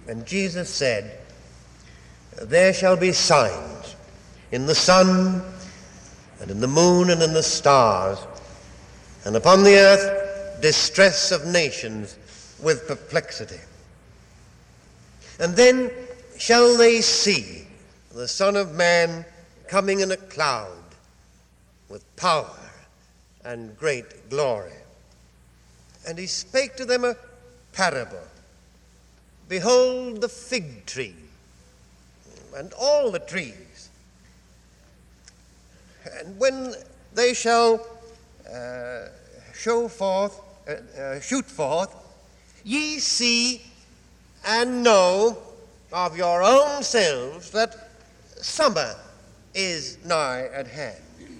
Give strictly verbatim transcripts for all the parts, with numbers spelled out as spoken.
And Jesus said, "There shall be signs in the sun and in the moon and in the stars, and upon the earth distress of nations with perplexity. And then shall they see the Son of Man coming in a cloud with power and great glory." And he spake to them a parable. "Behold the fig tree and all the trees. And when they shall uh, show forth, uh, uh, shoot forth, ye see and know of your own selves that summer is nigh at hand.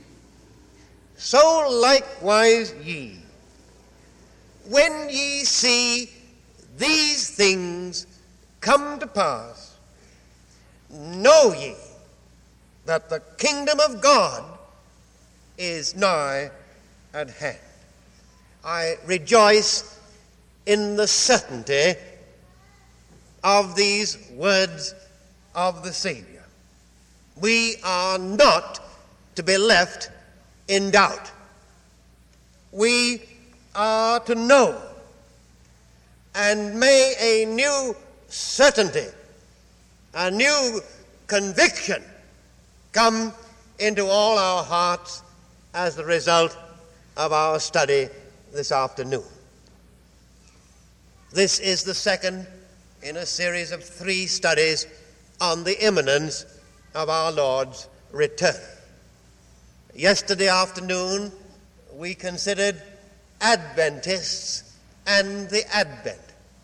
So likewise ye, when ye see these things come to pass, know ye that the kingdom of God is nigh at hand." I rejoice in the certainty of these words of the Savior. We are not to be left in doubt. We are to know, and may a new certainty, a new conviction come into all our hearts as the result of our study this afternoon. This is the second in a series of three studies on the imminence of our Lord's return. Yesterday afternoon, we considered Adventists and the Advent,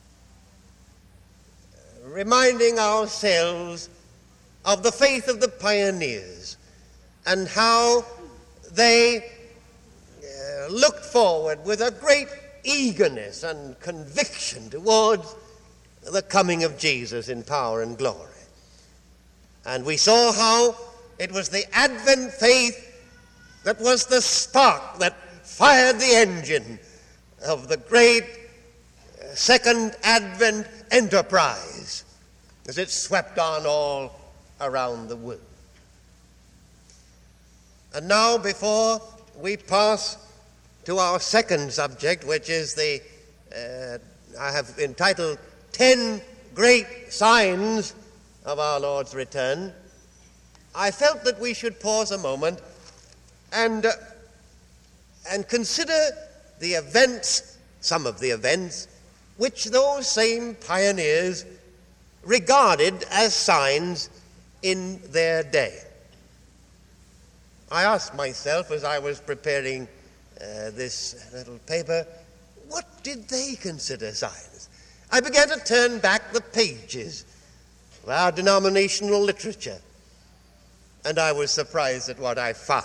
reminding ourselves of the faith of the pioneers and how they uh, looked forward with a great eagerness and conviction towards the coming of Jesus in power and glory. And we saw how it was the Advent faith that was the spark that fired the engine of the great uh, Second Advent enterprise as it swept on all around the world. And now, before we pass to our second subject, which is the, uh, I have entitled, Ten Great Signs of Our Lord's Return, I felt that we should pause a moment and, uh, and consider the events, some of the events, which those same pioneers regarded as signs in their day. I asked myself as I was preparing uh, this little paper, what did they consider signs? I began to turn back the pages of our denominational literature, and I was surprised at what I found.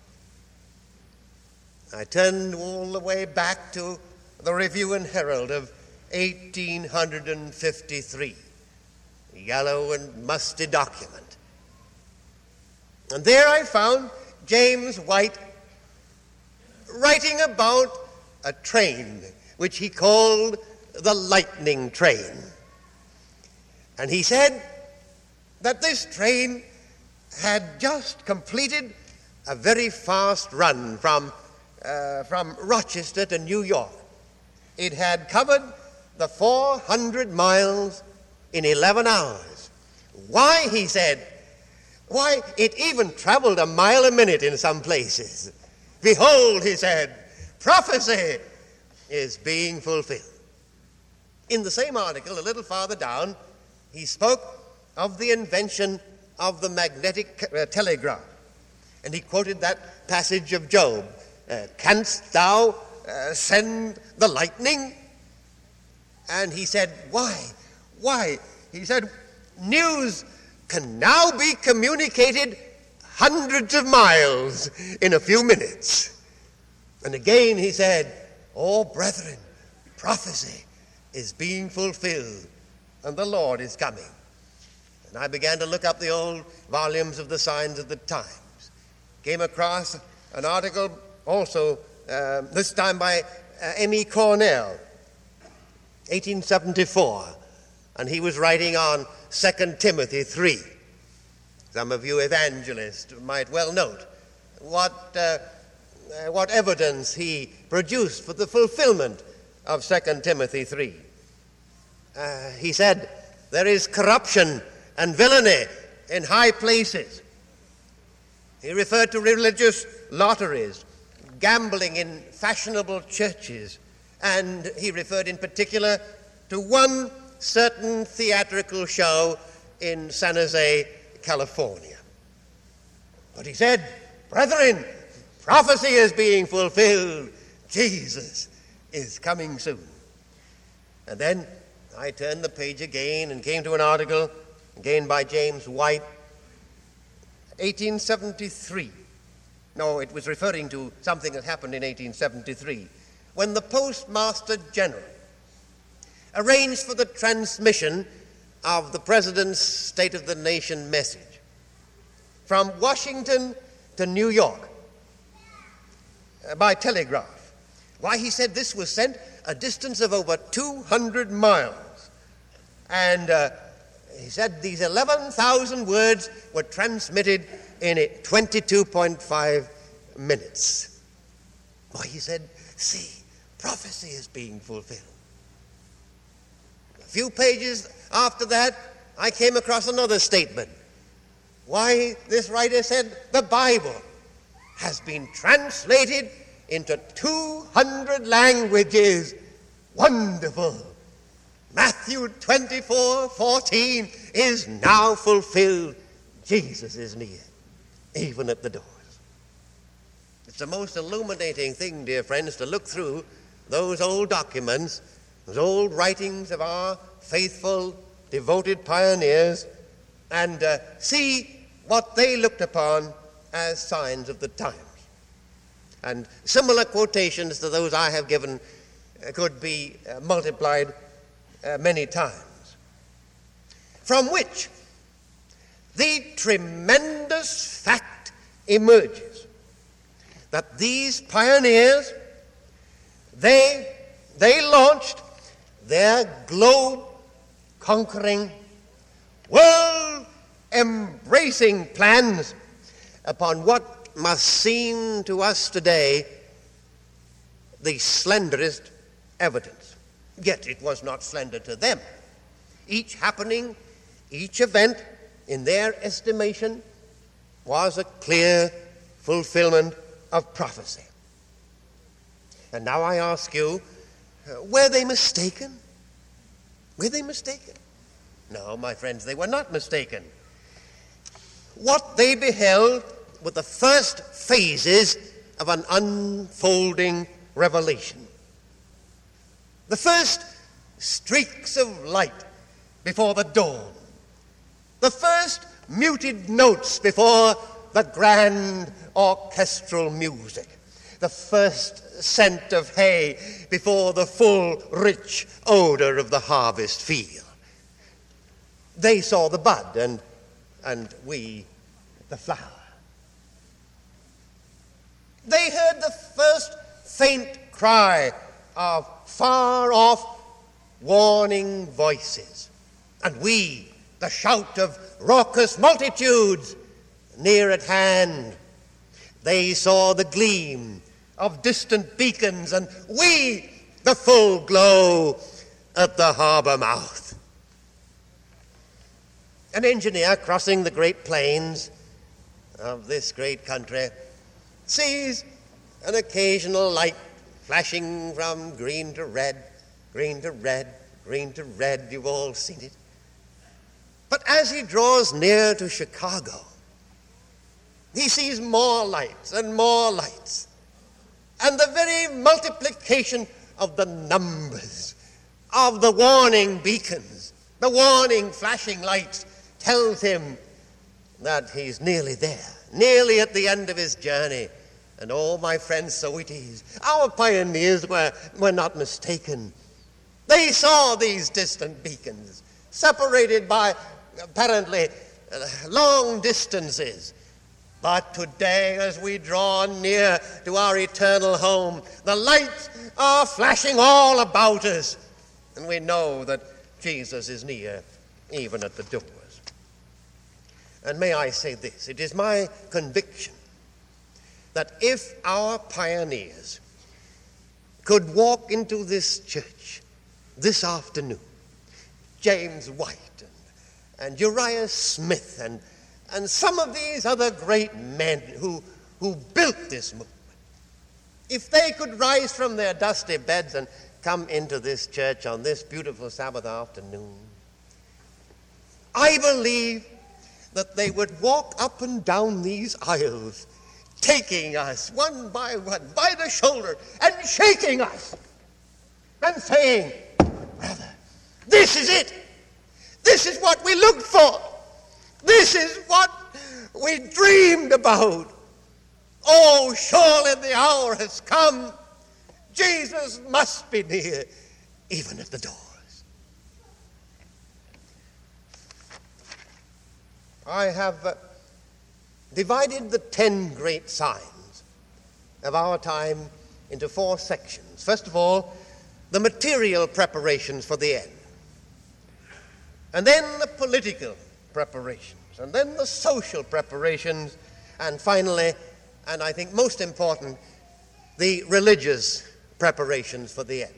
I turned all the way back to the Review and Herald of eighteen fifty-three, a yellow and musty document. And there I found James White writing about a train which he called the lightning train. And he said that this train had just completed a very fast run from, uh, from Rochester to New York. It had covered the four hundred miles in eleven hours. Why, he said, why, it even traveled a mile a minute in some places. Behold, he said, prophecy is being fulfilled. In the same article, a little farther down, he spoke of the invention of the magnetic uh, telegraph. And he quoted that passage of Job, uh, canst thou uh, send the lightning? And he said, why? Why? He said, news can now be communicated hundreds of miles in a few minutes. And again he said, oh, brethren, prophecy is being fulfilled, and the Lord is coming. And I began to look up the old volumes of the Signs of the Times. Came across an article also, uh, this time by uh, M E Cornell, eighteen seventy-four, and he was writing on Second Timothy three. Some of you evangelists might well note what, uh, uh, what evidence he produced for the fulfillment of Second Timothy three. Uh, he said, there is corruption and villainy in high places. He referred to religious lotteries, gambling in fashionable churches, and he referred in particular to one certain theatrical show in San Jose, California. But he said, brethren, prophecy is being fulfilled. Jesus is coming soon. And then I turned the page again and came to an article, again by James White, eighteen seventy-three. No, it was referring to something that happened in eighteen seventy-three, when the Postmaster General arranged for the transmission of the President's State of the Nation message from Washington to New York uh, by telegraph. Why, he said this was sent a distance of over two hundred miles. And uh, he said these eleven thousand words were transmitted in twenty-two point five minutes. Why, he said, see, prophecy is being fulfilled. A few pages after that, I came across another statement. Why, this writer said the Bible has been translated into two hundred languages. Wonderful. Matthew twenty-four fourteen is now fulfilled. Jesus is near, even at the doors. It's the most illuminating thing, dear friends, to look through those old documents, those old writings of our faithful, devoted pioneers, and uh, see what they looked upon as signs of the times. And similar quotations to those I have given uh, could be uh, multiplied uh, many times, from which the tremendous fact emerges that these pioneers, they, they launched their globe-conquering, world-embracing plans upon what must seem to us today the slenderest evidence. Yet it was not slender to them. Each happening, each event, in their estimation, was a clear fulfillment of prophecy. And now I ask you, uh, were they mistaken? Were they mistaken? No, my friends, they were not mistaken. What they beheld were the first phases of an unfolding revelation. The first streaks of light before the dawn. The first muted notes before the grand orchestral music. The first scent of hay before the full, rich odor of the harvest field. They saw the bud, and, and we the flower. They heard the first faint cry of far-off warning voices, and we the shout of raucous multitudes near at hand. They saw the gleam of distant beacons, and we the full glow at the harbor mouth. An engineer crossing the great plains of this great country sees an occasional light flashing from green to red, green to red, green to red. You've all seen it. But as he draws near to Chicago, he sees more lights and more lights. And the very multiplication of the numbers of the warning beacons, the warning flashing lights, tells him that he's nearly there, nearly at the end of his journey. And oh, my friends, so it is. Our pioneers were, were not mistaken. They saw these distant beacons, separated by apparently uh, long distances. But today, as we draw near to our eternal home, the lights are flashing all about us. And we know that Jesus is near, even at the doors. And may I say this, it is my conviction that if our pioneers could walk into this church this afternoon, James White and, and Uriah Smith and, and some of these other great men who, who built this movement, if they could rise from their dusty beds and come into this church on this beautiful Sabbath afternoon, I believe that they would walk up and down these aisles, taking us one by one by the shoulder and shaking us and saying, brother, this is it. This is what we looked for. This is what we dreamed about. Oh, surely the hour has come. Jesus must be near, even at the doors. I have uh, divided the ten great signs of our time into four sections. First of all, the material preparations for the end, and then the political preparations, and then the social preparations, and finally, and I think most important, the religious preparations for the end.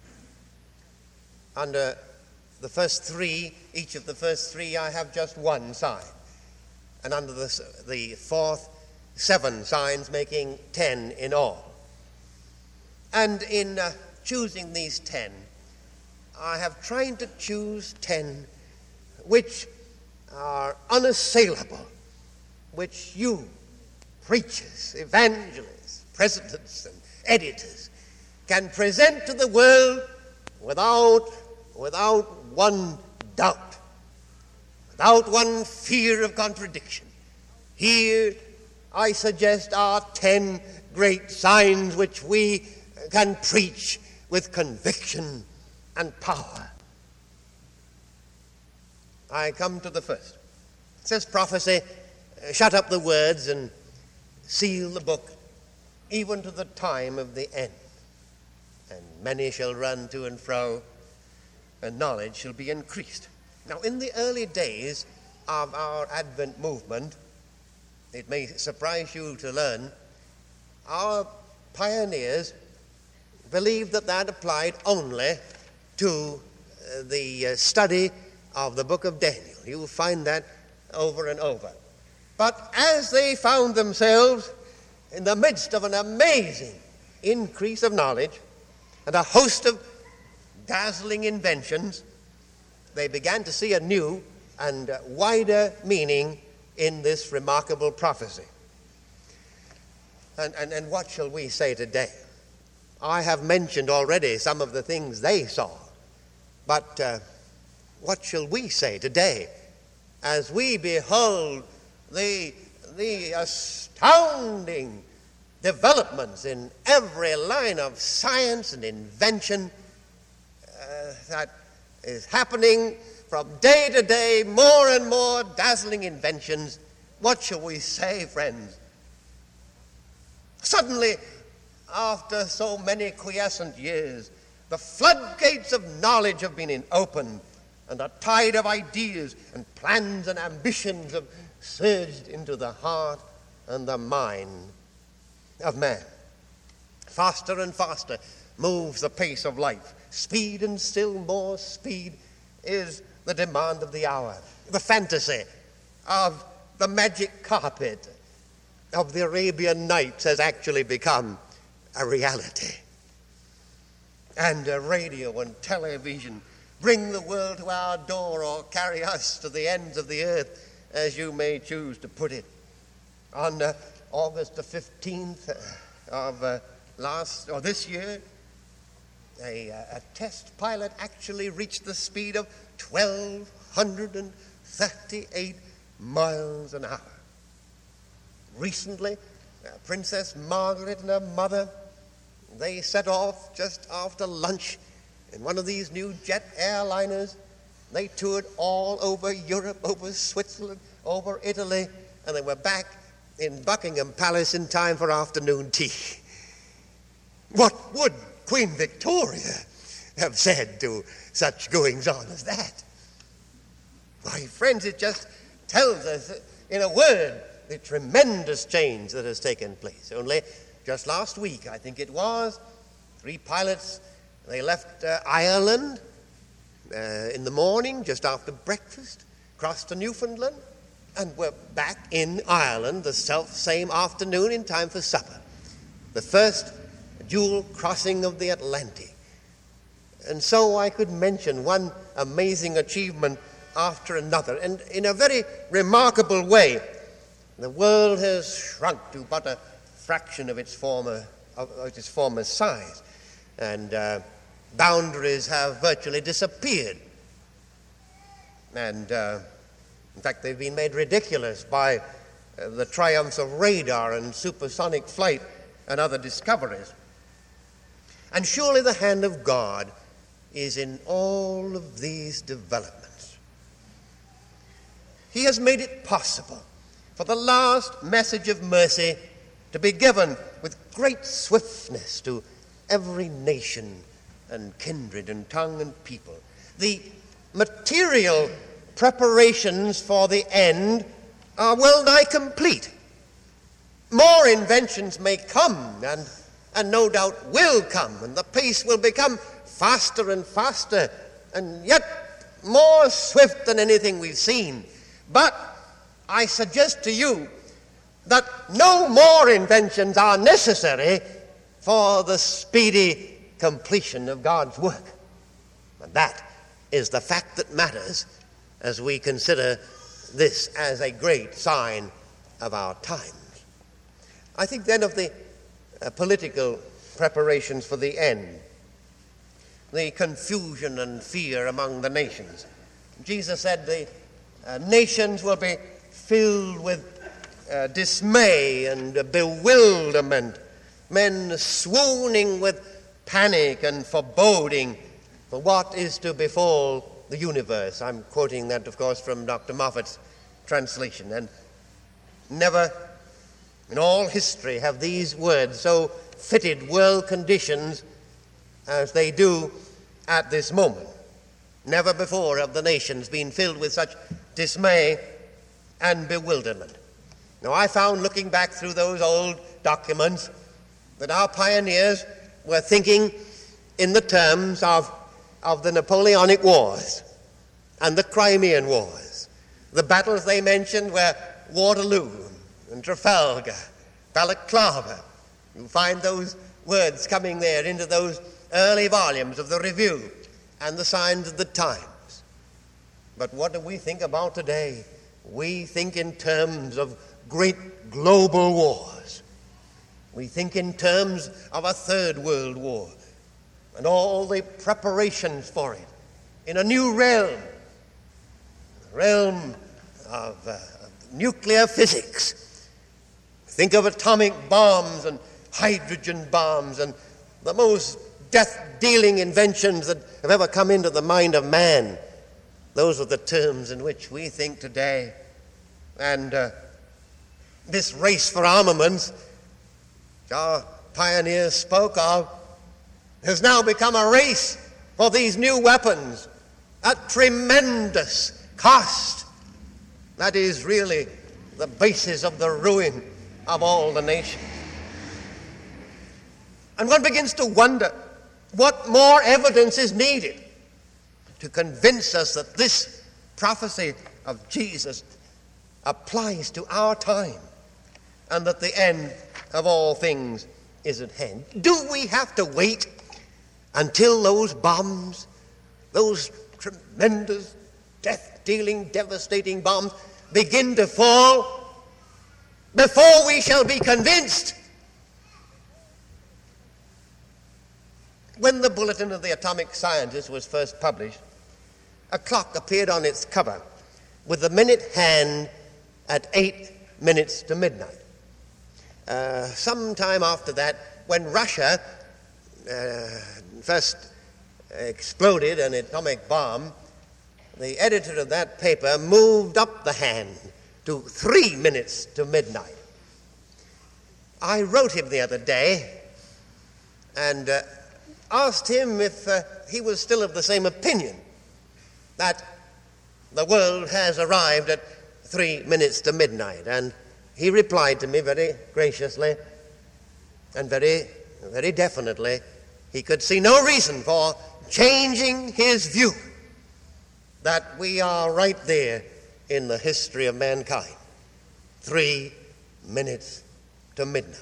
Under the first three, each of the first three, I have just one sign. And under the, the fourth, seven signs, making ten in all. And in uh, choosing these ten, I have tried to choose ten which are unassailable, which you, preachers, evangelists, presidents, and editors, can present to the world without, without one doubt, without one fear of contradiction. Here, I suggest, are ten great signs which we can preach with conviction and power. I come to the first. It says prophecy, shut up the words and seal the book, even to the time of the end. And many shall run to and fro, and knowledge shall be increased. Now, in the early days of our Advent movement, it may surprise you to learn, our pioneers believed that that applied only to uh, the uh, study of the book of Daniel. You'll find that over and over. But as they found themselves in the midst of an amazing increase of knowledge and a host of dazzling inventions, they began to see a new and wider meaning in this remarkable prophecy. And, and, and what shall we say today? I have mentioned already some of the things they saw, but uh, what shall we say today as we behold the, the astounding developments in every line of science and invention uh, that is happening from day to day, more and more dazzling inventions? What shall we say, friends? Suddenly, after so many quiescent years, the floodgates of knowledge have been opened, and a tide of ideas and plans and ambitions have surged into the heart and the mind of man. Faster and faster moves the pace of life. Speed and still more speed is the demand of the hour. The fantasy of the magic carpet of the Arabian Nights has actually become a reality. And uh, radio and television bring the world to our door or carry us to the ends of the earth, as you may choose to put it. On uh, August the fifteenth of uh, last, or this year, a, a test pilot actually reached the speed of twelve thirty-eight miles an hour. Recently, uh, Princess Margaret and her mother, they set off just after lunch in one of these new jet airliners. They toured all over Europe, over Switzerland, over Italy, and they were back in Buckingham Palace in time for afternoon tea. What would Queen Victoria have said to such goings-on as that? My friends, it just tells us in a word the tremendous change that has taken place. Only just last week, I think it was, three pilots, they left uh, Ireland uh, in the morning, just after breakfast, crossed to Newfoundland, and were back in Ireland the self-same afternoon in time for supper. The first dual crossing of the Atlantic. And so I could mention one amazing achievement after another. And in a very remarkable way, the world has shrunk to but a fraction of its former, of its former size. And uh, boundaries have virtually disappeared. And uh, in fact, they've been made ridiculous by uh, the triumphs of radar and supersonic flight and other discoveries. And surely the hand of God is in all of these developments. He has made it possible for the last message of mercy to be given with great swiftness to every nation and kindred and tongue and people. The material preparations for the end are well nigh complete. More inventions may come, and, and no doubt will come, and the pace will become faster and faster, and yet more swift than anything we've seen. But I suggest to you that no more inventions are necessary for the speedy completion of God's work. And that is the fact that matters as we consider this as a great sign of our times. I think then of the uh, political preparations for the end, the confusion and fear among the nations. Jesus said the uh, nations will be filled with uh, dismay and uh, bewilderment, men swooning with panic and foreboding for what is to befall the universe. I'm quoting that, of course, from Doctor Moffat's translation. And never in all history have these words so fitted world conditions as they do at this moment. Never before have the nations been filled with such dismay and bewilderment. Now, I found, looking back through those old documents, that our pioneers were thinking in the terms of, of the Napoleonic Wars and the Crimean Wars. The battles they mentioned were Waterloo and Trafalgar, Balaclava. You find those words coming there into those early volumes of the Review and the Signs of the Times. But what do we think about today? We think in terms of great global wars. We think in terms of a third world war and all the preparations for it in a new realm, the realm of, uh, of nuclear physics. Think of atomic bombs and hydrogen bombs and the most death-dealing inventions that have ever come into the mind of man. Those are the terms in which we think today. And uh, this race for armaments, which our pioneers spoke of, has now become a race for these new weapons at tremendous cost. That is really the basis of the ruin of all the nations. And one begins to wonder what more evidence is needed to convince us that this prophecy of Jesus applies to our time and that the end of all things is at hand. Do we have to wait until those bombs, those tremendous, death-dealing, devastating bombs begin to fall before we shall be convinced? When the Bulletin of the Atomic Scientists was first published, a clock appeared on its cover with the minute hand at eight minutes to midnight. Uh, sometime after that, when Russia uh, first exploded an atomic bomb, the editor of that paper moved up the hand to three minutes to midnight. I wrote him the other day, and uh, asked him if uh, he was still of the same opinion that the world has arrived at three minutes to midnight. And he replied to me very graciously and very, very definitely, he could see no reason for changing his view that we are right there in the history of mankind. Three minutes to midnight.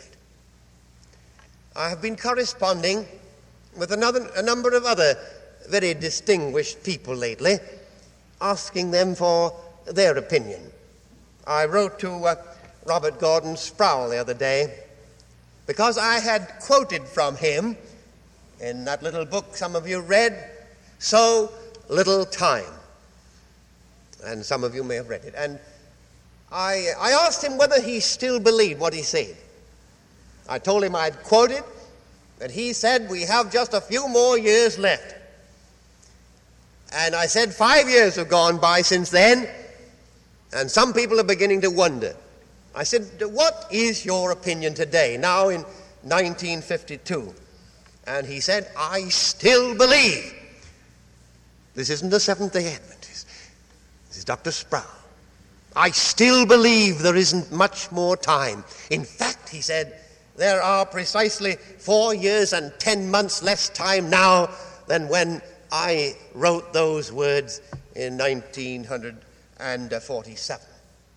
I have been corresponding with another, a number of other very distinguished people lately, asking them for their opinion. I wrote to uh, Robert Gordon Sproul the other day because I had quoted from him in that little book some of you read, So Little Time. And some of you may have read it. And I, I asked him whether he still believed what he said. I told him I'd quoted that he said we have just a few more years left. And I said five years have gone by since then, and some people are beginning to wonder. I said, what is your opinion today, now in nineteen fifty-two? And he said, I still believe. This isn't the Seventh-day Adventist. This is Doctor Sproul. I still believe there isn't much more time. In fact, he said, there are precisely four years and ten months less time now than when I wrote those words in nineteen forty-seven.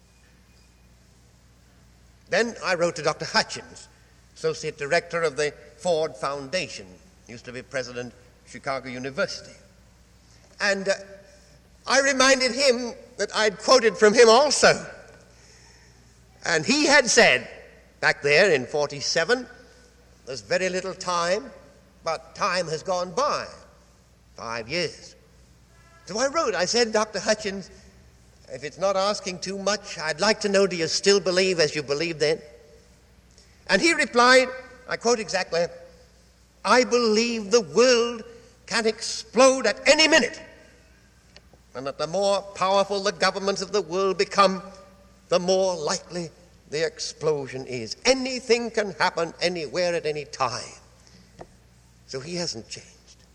Then I wrote to Doctor Hutchins, Associate Director of the Ford Foundation, used to be President of Chicago University. And uh, I reminded him that I'd quoted from him also. And he had said, back there in forty-seven, there's very little time, but time has gone by. Five years. So I wrote, I said, Doctor Hutchins, if it's not asking too much, I'd like to know, do you still believe as you believed then? And he replied, I quote exactly, I believe the world can explode at any minute, and that the more powerful the governments of the world become, the more likely the explosion is. Anything can happen anywhere at any time. So he hasn't changed.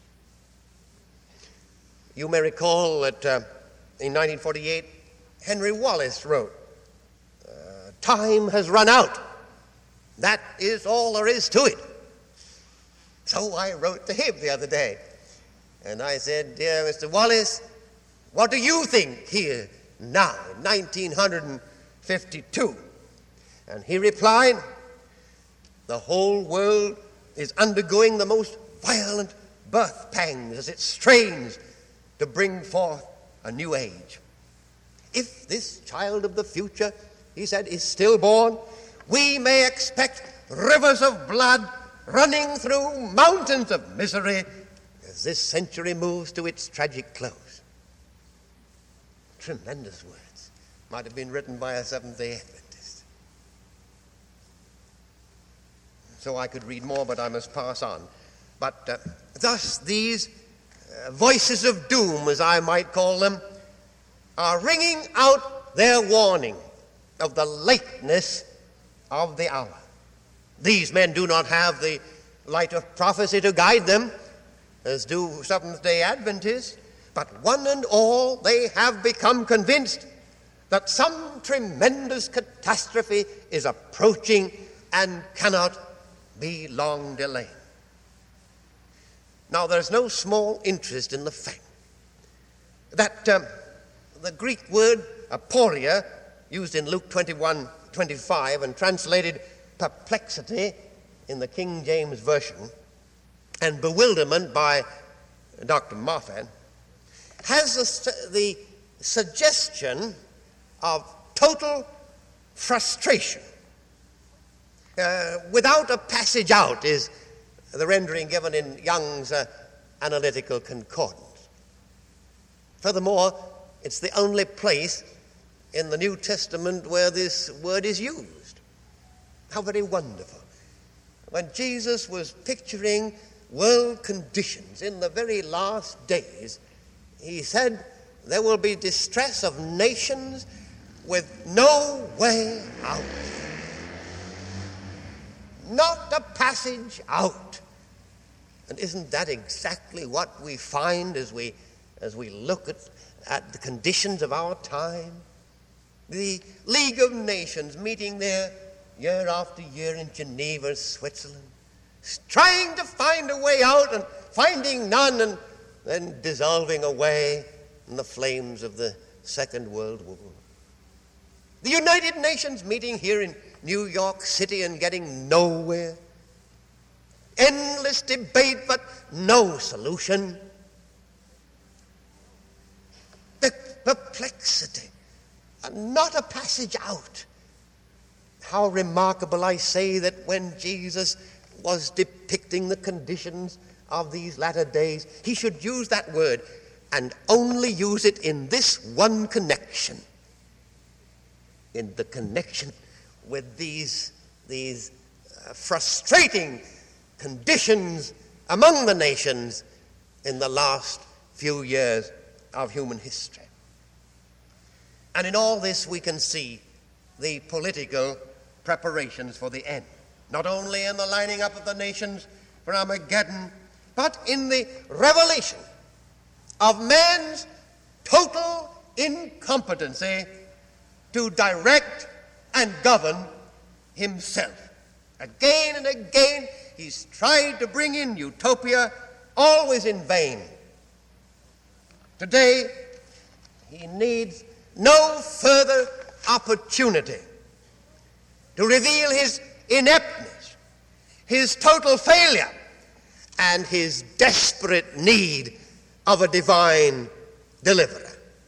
You may recall that uh, in nineteen forty-eight, Henry Wallace wrote, uh, time has run out. That is all there is to it. So I wrote to him the other day, and I said, dear Mister Wallace, what do you think here now in nineteen fifty-two? And he replied, the whole world is undergoing the most violent birth pangs as it strains to bring forth a new age. If this child of the future, he said, is stillborn, we may expect rivers of blood running through mountains of misery as this century moves to its tragic close. Tremendous words. Might have been written by a Seventh-day Adventist. So I could read more, but I must pass on. But uh, thus these uh, voices of doom, as I might call them, are ringing out their warning of the lateness of the hour. These men do not have the light of prophecy to guide them, as do Seventh-day Adventists, but one and all they have become convinced that some tremendous catastrophe is approaching and cannot be long delayed. Now, there's no small interest in the fact that um, the Greek word aporia, used in Luke twenty-one twenty-five and translated perplexity in the King James Version and bewilderment by Doctor Moffat, has the, the suggestion of total frustration. Uh, without a passage out is the rendering given in Young's uh, Analytical Concordance. Furthermore, it's the only place in the New Testament where this word is used. How very wonderful. When Jesus was picturing world conditions in the very last days, he said there will be distress of nations with no way out. Not a passage out. And isn't that exactly what we find as we, as we look at, at the conditions of our time? The League of Nations meeting there year after year in Geneva, Switzerland, trying to find a way out and finding none, and then dissolving away in the flames of the Second World War. The United Nations meeting here in New York City and getting nowhere. Endless debate, but no solution. The perplexity, and not a passage out. How remarkable, I say, that when Jesus was depicting the conditions of these latter days, he should use that word and only use it in this one connection. In the connection with these, these uh, frustrating conditions among the nations in the last few years of human history. And in all this we can see the political preparations for the end, not only in the lining up of the nations for Armageddon, but in the revelation of man's total incompetency to direct and govern himself. Again and again he's tried to bring in utopia, always in vain. Today he needs no further opportunity to reveal his ineptness, his total failure, and his desperate need of a divine deliverer.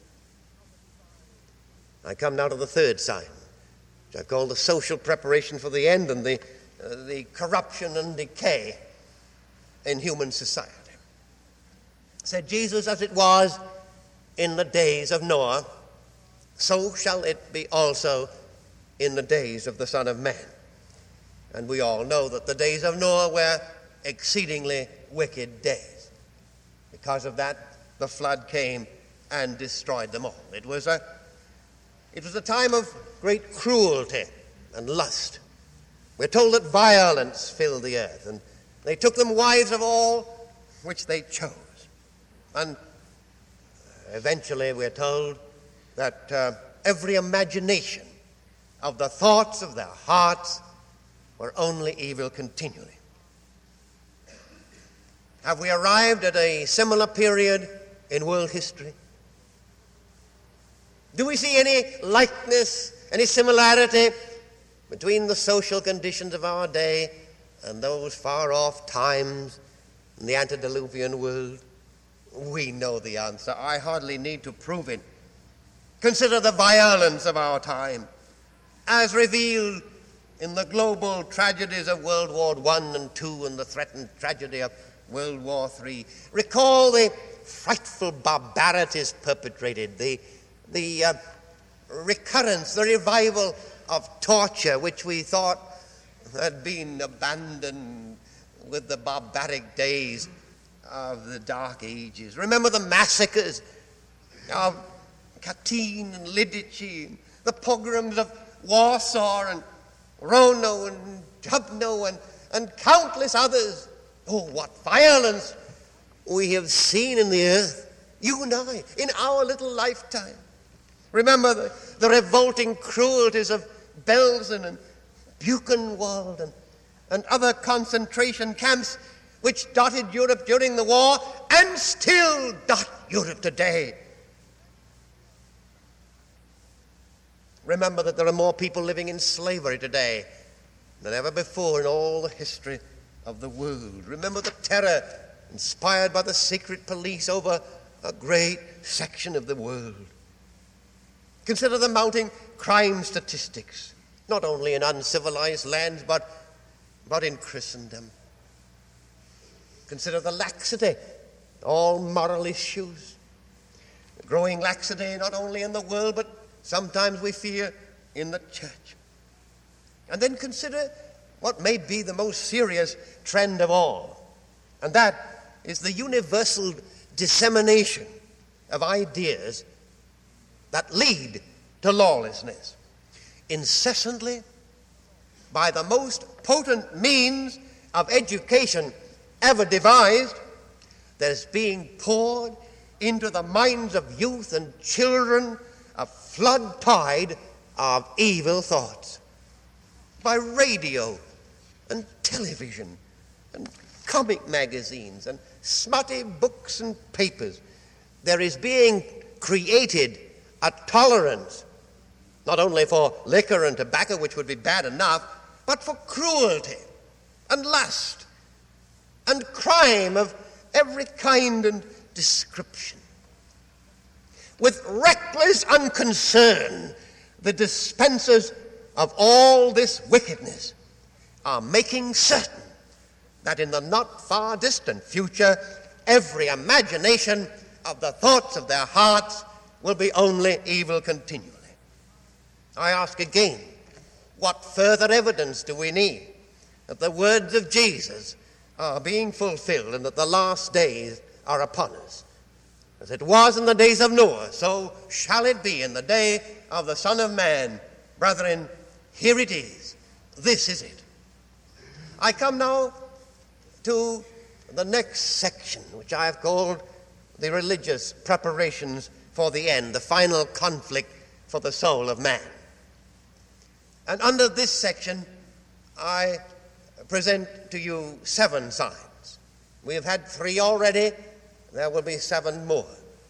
I come now to the third sign, which I call the social preparation for the end and the, uh, the corruption and decay in human society. Said Jesus, as it was in the days of Noah, so shall it be also in the days of the Son of Man. And we all know that the days of Noah were exceedingly wicked days. Because of that, the flood came and destroyed them all. It was a, it was a time of great cruelty and lust. We're told that violence filled the earth, and they took them wives of all which they chose. And eventually we're told that uh, every imagination of the thoughts of their hearts were only evil continually. Have we arrived at a similar period in world history? Do we see any likeness, any similarity between the social conditions of our day and those far-off times in the antediluvian world? We know the answer. I hardly need to prove it. Consider the violence of our time as revealed in the global tragedies of World War One and Two and the threatened tragedy of World War Three. Recall the frightful barbarities perpetrated, the, the uh, recurrence, the revival of torture, which we thought had been abandoned with the barbaric days of the Dark Ages. Remember the massacres of Katyn and Lidice, the pogroms of Warsaw and Rono and Dubno and, and countless others. Oh, what violence we have seen in the earth, you and I, in our little lifetime. Remember the, the revolting cruelties of Belsen and Buchenwald and, and other concentration camps which dotted Europe during the war and still dot Europe today. Remember that there are more people living in slavery today than ever before in all the history of the world. Remember the terror inspired by the secret police over a great section of the world. Consider the mounting crime statistics, not only in uncivilized lands, but, but in Christendom. Consider the laxity, all moral issues. Growing laxity not only in the world, but sometimes we fear in the church. And then consider what may be the most serious trend of all, and that is the universal dissemination of ideas that lead to lawlessness. Incessantly, by the most potent means of education ever devised, that is being poured into the minds of youth and children a flood tide of evil thoughts. By radio and television and comic magazines and smutty books and papers, there is being created a tolerance, not only for liquor and tobacco, which would be bad enough, but for cruelty and lust and crime of every kind and description. With reckless unconcern, the dispensers of all this wickedness are making certain that in the not far distant future, every imagination of the thoughts of their hearts will be only evil continually. I ask again, what further evidence do we need that the words of Jesus are being fulfilled and that the last days are upon us? As it was in the days of Noah, so shall it be in the day of the Son of Man. Brethren, here it is. This is it. I come now to the next section, which I have called the religious preparations for the end, the final conflict for the soul of man. And under this section, I present to you seven signs. We have had three already. There will be seven more.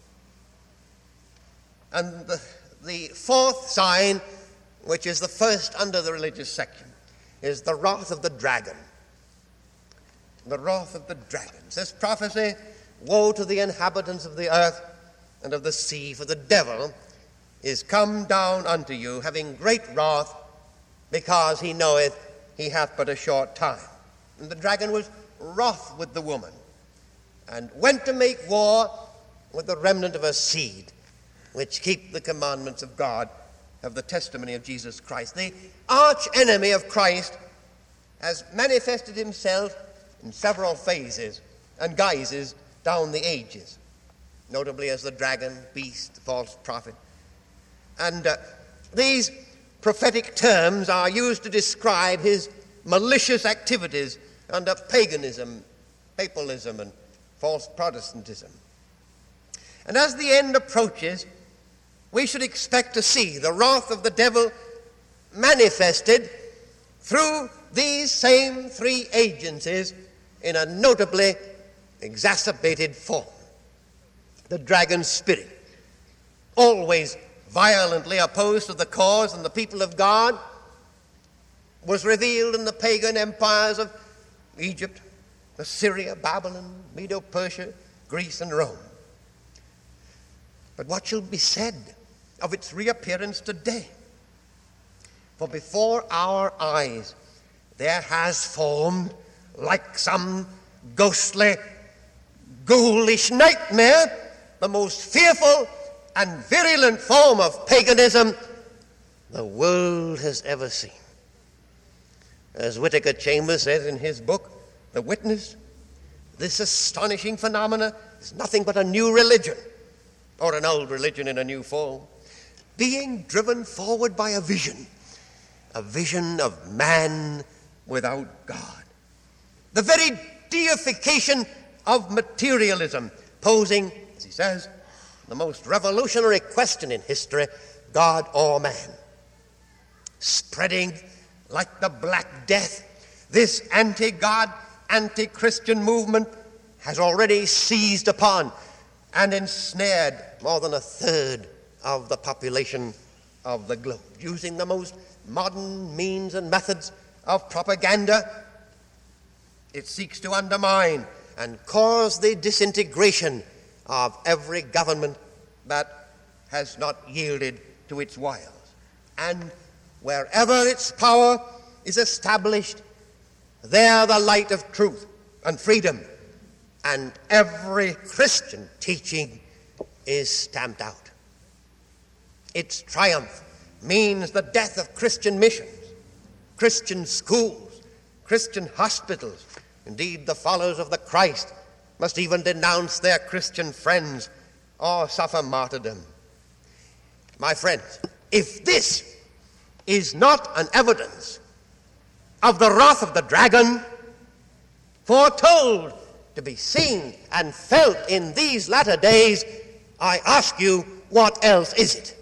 And the, the fourth sign, which is the first under the religious section, is the wrath of the dragon. The wrath of the dragon. This prophecy, woe to the inhabitants of the earth and of the sea, for the devil is come down unto you, having great wrath, because he knoweth he hath but a short time. And the dragon was wroth with the woman, and went to make war with the remnant of her seed, which keep the commandments of God, of the testimony of Jesus Christ. The arch enemy of Christ has manifested himself in several phases and guises down the ages, notably as the dragon, beast, the false prophet. And uh, these prophetic terms are used to describe his malicious activities under paganism, papalism, and false Protestantism. And as the end approaches, we should expect to see the wrath of the devil manifested through these same three agencies in a notably exacerbated form. The dragon spirit, always violently opposed to the cause and the people of God, was revealed in the pagan empires of Egypt, Assyria, Babylon, Medo-Persia, Greece, and Rome. But what shall be said of its reappearance today? For before our eyes there has formed, like some ghostly, ghoulish nightmare, the most fearful and virulent form of paganism the world has ever seen. As Whittaker Chambers says in his book, The Witness, this astonishing phenomena is nothing but a new religion, or an old religion in a new form, being driven forward by a vision, a vision of man without God. The very deification of materialism, posing, as he says, the most revolutionary question in history, God or man. Spreading like the Black Death, this anti-God, anti-Christian movement has already seized upon and ensnared more than a third of the population of the globe, using the most modern means and methods of propaganda. It seeks to undermine and cause the disintegration of every government that has not yielded to its wiles. And wherever its power is established, there the light of truth and freedom and every Christian teaching is stamped out. Its triumph means the death of Christian missions, Christian schools, Christian hospitals. Indeed, the followers of the Christ must even denounce their Christian friends or suffer martyrdom. My friends, if this is not an evidence of the wrath of the dragon, foretold to be seen and felt in these latter days, I ask you, what else is it?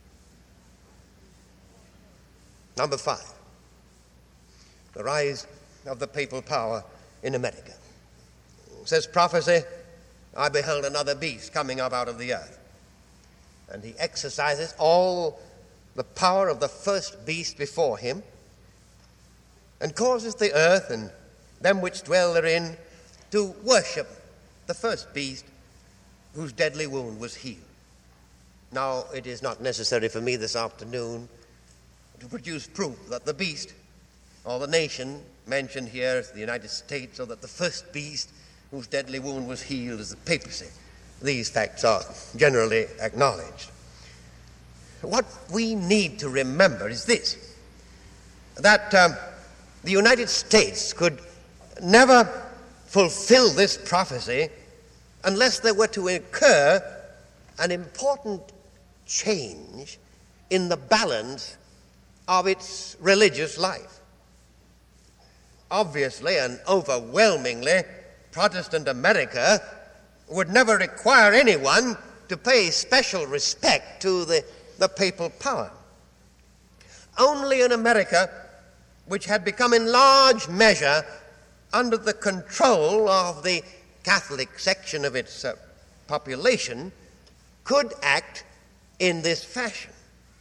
Number five, the rise of the papal power in America. Says prophecy, I beheld another beast coming up out of the earth, and he exercises all the power of the first beast before him, and causes the earth and them which dwell therein to worship the first beast whose deadly wound was healed. Now, it is not necessary for me this afternoon to produce proof that the beast, or the nation mentioned here is the United States, or that the first beast whose deadly wound was healed is the papacy. These facts are generally acknowledged. What we need to remember is this, that um, the United States could never fulfill this prophecy unless there were to occur an important change in the balance of its religious life. Obviously and overwhelmingly, Protestant America would never require anyone to pay special respect to the, the papal power. Only in America, which had become in large measure under the control of the Catholic section of its uh, population, could act in this fashion.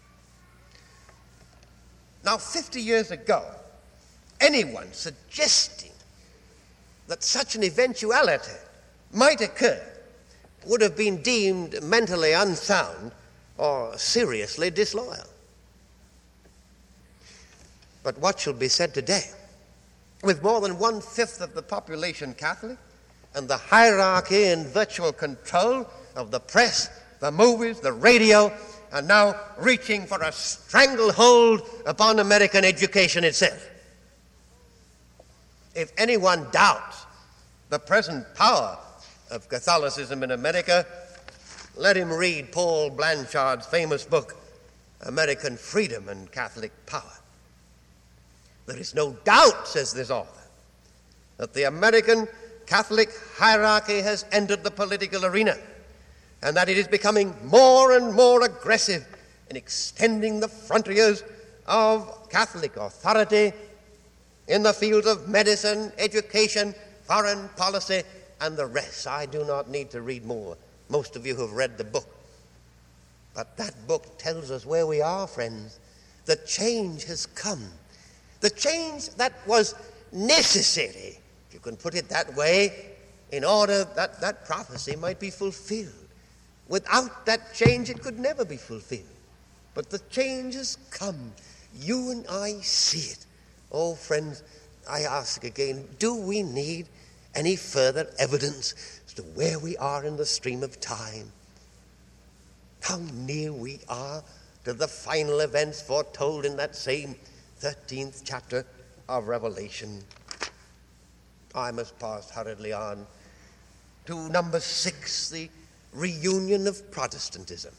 Now, fifty years ago, anyone suggesting that such an eventuality might occur would have been deemed mentally unsound or seriously disloyal. But what shall be said today? With more than one-fifth of the population Catholic, and the hierarchy and virtual control of the press, the movies, the radio, and now reaching for a stranglehold upon American education itself. If anyone doubts the present power of Catholicism in America, let him read Paul Blanchard's famous book, American Freedom and Catholic Power. There is no doubt, says this author, that the American Catholic hierarchy has entered the political arena, and that it is becoming more and more aggressive in extending the frontiers of Catholic authority in the fields of medicine, education, foreign policy, and the rest. I do not need to read more. Most of you have read the book. But that book tells us where we are, friends. The change has come. The change that was necessary, if you can put it that way, in order that that prophecy might be fulfilled. Without that change, it could never be fulfilled. But the change has come. You and I see it. Oh, friends, I ask again, do we need any further evidence as to where we are in the stream of time? How near we are to the final events foretold in that same thirteenth chapter of Revelation. I must pass hurriedly on to number six, the reunion of Protestantism.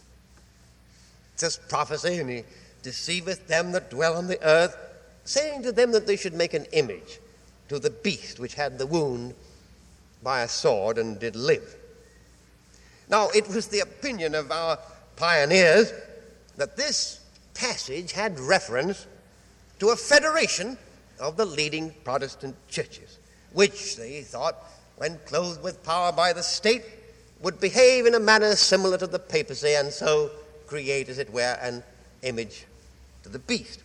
It says prophecy, and he deceiveth them that dwell on the earth, saying to them that they should make an image to the beast which had the wound by a sword and did live. Now, it was the opinion of our pioneers that this passage had reference to a federation of the leading Protestant churches, which they thought, when clothed with power by the state, would behave in a manner similar to the papacy, and so create, as it were, an image to the beast.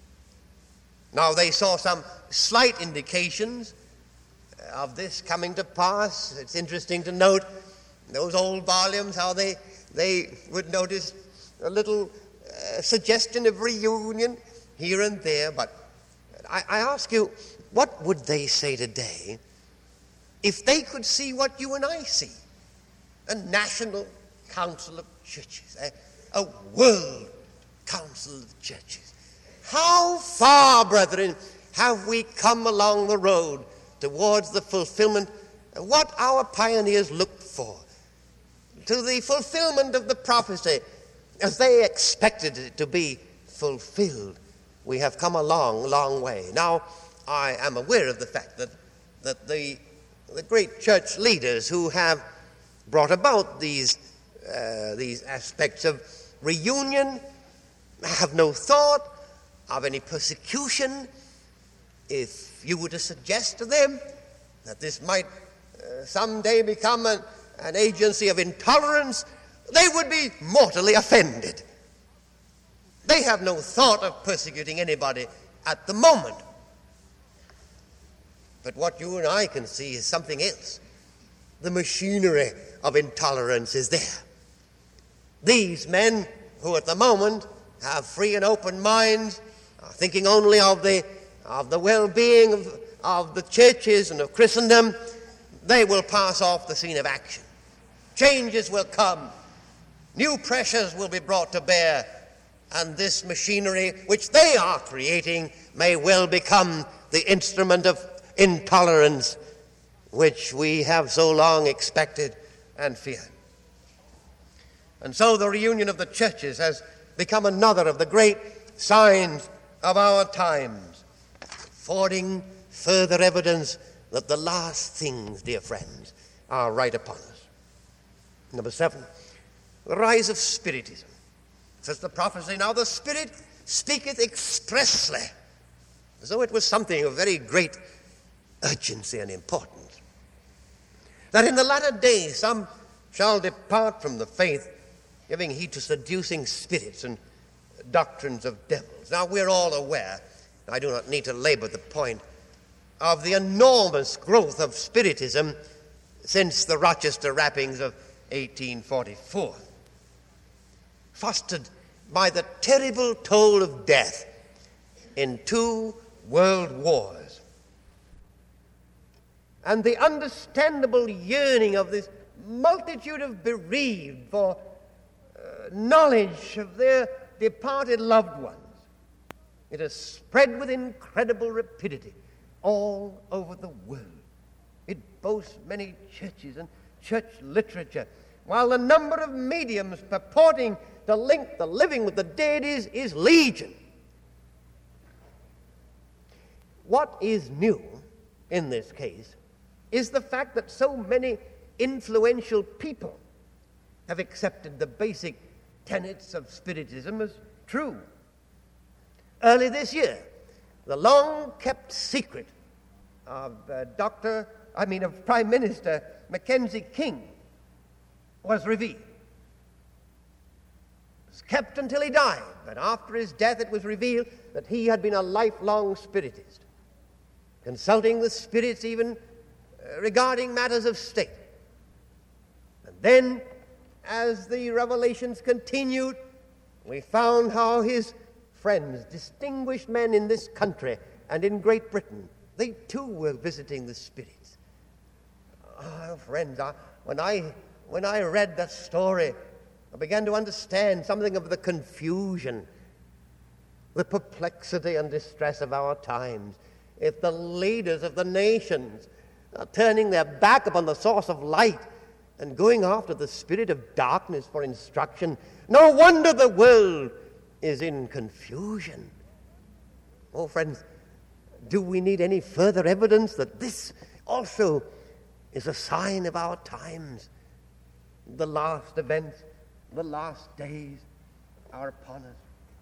Now, they saw some slight indications of this coming to pass. It's interesting to note those old volumes, how they, they would notice a little uh, suggestion of reunion here and there. But I, I ask you, what would they say today if they could see what you and I see? A national council of churches, a, a world council of churches. How far, brethren, have we come along the road towards the fulfillment of what our pioneers looked for, to the fulfillment of the prophecy as they expected it to be fulfilled? We have come a long, long way. Now, I am aware of the fact that that the, the great church leaders who have brought about these, uh, these aspects of reunion have no thought of any persecution. If you were to suggest to them that this might uh, someday become an, an agency of intolerance, they would be mortally offended. They have no thought of persecuting anybody at the moment. But what you and I can see is something else. The machinery of intolerance is there. These men who at the moment have free and open minds, are thinking only of the, of the well-being of, of the churches and of Christendom, they will pass off the scene of action. Changes will come. New pressures will be brought to bear, and this machinery which they are creating may well become the instrument of intolerance which we have so long expected and feared. And so the reunion of the churches has become another of the great signs of our times, affording further evidence that the last things, dear friends, are right upon us. Number seven, the rise of Spiritism. Says the prophecy, now the Spirit speaketh expressly, as though it was something of very great urgency and importance, that in the latter days some shall depart from the faith, giving heed to seducing spirits and doctrines of devils. Now we're all aware, I do not need to labor the point, of the enormous growth of Spiritism since the Rochester rappings of eighteen forty-four, fostered by the terrible toll of death in two world wars, and the understandable yearning of this multitude of bereaved for uh, knowledge of their departed loved ones. It has spread with incredible rapidity all over the world. It boasts many churches and church literature, while the number of mediums purporting to link the living with the dead is, is legion. What is new in this case is the fact that so many influential people have accepted the basic tenets of Spiritism as true. Early this year, the long-kept secret of uh, Doctor, I mean of Prime Minister Mackenzie King was revealed. It was kept until he died, but after his death it was revealed that he had been a lifelong Spiritist, consulting the spirits even uh, regarding matters of state. And then, as the revelations continued, we found how his friends, distinguished men in this country and in Great Britain, they too were visiting the spirits. Oh, friends, I, when I when I read that story, I began to understand something of the confusion, the perplexity and distress of our times. If the leaders of the nations are turning their back upon the source of light and going after the spirit of darkness for instruction, no wonder the world is in confusion. Oh, friends, do we need any further evidence that this also is a sign of our times? The last events, the last days are upon us.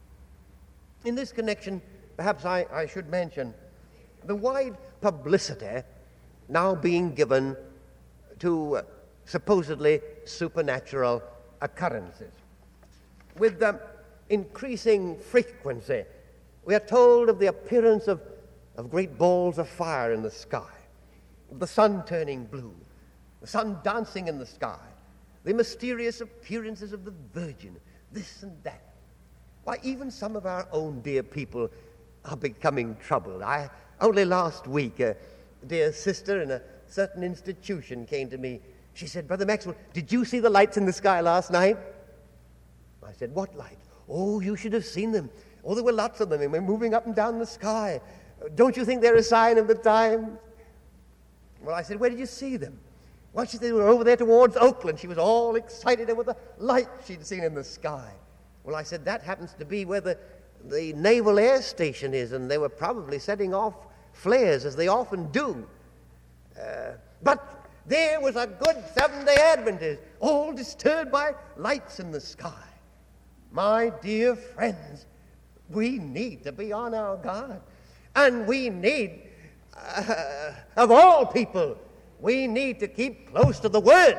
In this connection, perhaps I, I should mention the wide publicity now being given to uh, supposedly supernatural occurrences. With um, increasing frequency, we are told of the appearance of, of great balls of fire in the sky, the sun turning blue, the sun dancing in the sky, the mysterious appearances of the Virgin, this and that. Why, even some of our own dear people are becoming troubled. I only last week, a dear sister in a certain institution came to me. She said, Brother Maxwell, did you see the lights in the sky last night? I said, what light? Oh, you should have seen them. Oh, there were lots of them, and they're moving up and down the sky. Don't you think they're a sign of the times? Well, I said, where did you see them? Well, she said, they were over there towards Oakland. She was all excited over the light she'd seen in the sky. Well, I said, that happens to be where the, the Naval Air Station is, and they were probably setting off flares, as they often do. Uh, but there was a good Seventh-day Adventist, all disturbed by lights in the sky. My dear friends, we need to be on our guard. And we need, uh, of all people, we need to keep close to the Word.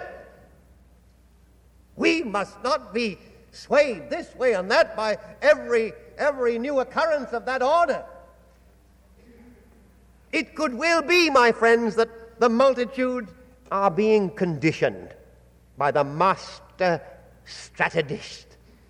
We must not be swayed this way and that by every, every new occurrence of that order. It could well be, my friends, that the multitudes are being conditioned by the master strategist,